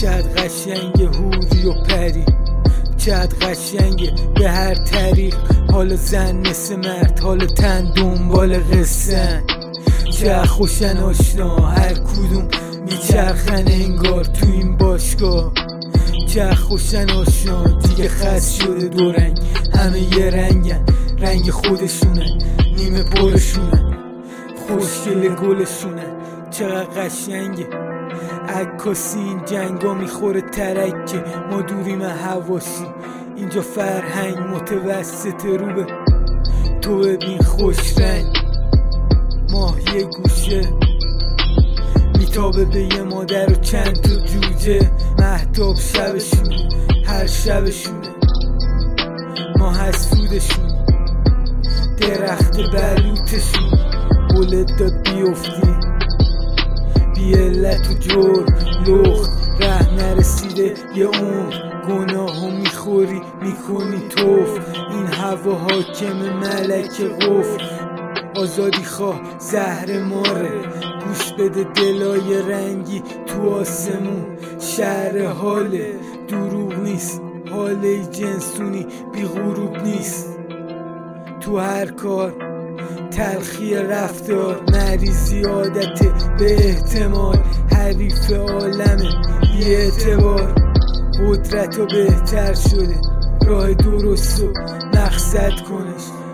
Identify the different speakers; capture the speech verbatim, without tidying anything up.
Speaker 1: چقدر قشنگه حوری و پری، چقدر قشنگه به هر طریق. حالا زن مثل مرد، حالا تن دنبال قصه‌ن. چقدر خوشن آشنا، هر کدوم میچرخن انگار تو این باشگاه. چقدر خوشن آشنا، دیگه خست شده دو رنگ، همه یه رنگن، رنگ خودشونن، نیمه پرشونن، خوشگل گلشونن. چقدر قشنگه عکاسی این جنگا میخوره ترکه. ما دوریم حواسی، اینجا فرهنگ متوسط رو به تو ببین خوش رنگ. ماه یه گوشه میتابه به یه مادر و چند تا جوجه. مهتاب شبشونه، هر شبشونه، ما حسودشون، درخت بلوتشون. قولت داد بیفتی بی علت و جور لخت، ره نرسیده یه عمر، گناهو میخوری میکنی توف. این هوا حاکم ملک قفل، آزادی خواه زهر ماره. گوش بده دلای رنگی تو آسمون، شهر حاله دروغ نیست، حاله جنسونی بی غروب نیست. تو هر کار تلخی رفتار، مریضی عادته به احتمال، حریف عالمه بی اعتبار. قدرت و بهتر شده راه درست و مقصد کنش،